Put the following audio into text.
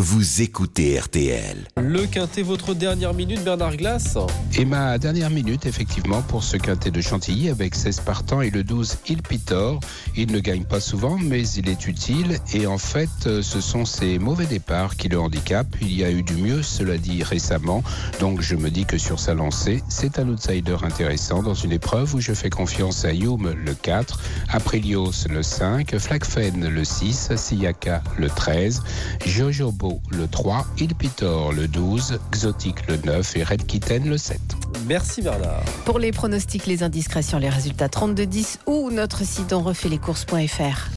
vous écoutez RTL. Le quintet, votre dernière minute, Bernard Glass. Et ma dernière minute, effectivement, pour ce quintet de Chantilly avec 16 partants et le 12 Il Pitor. Il ne gagne pas souvent, mais il est utile. Et en fait, ce sont ces mauvais départs qui le handicapent. Il y a eu du mieux, cela dit, récemment. Donc je me dis que sur sa lancée, c'est un outsider intéressant dans une épreuve où je fais confiance à Hume le 4, Aprilios le 5, Flagfen le 6, Siyaka le 13, Jojobo le 3, Il Pitor le 12, Xotic le 9 et Red Kitten le 7. Merci Bernard. Pour les pronostics, les indiscrétions, les résultats 32-10 ou notre site onrefaitlescourses.fr.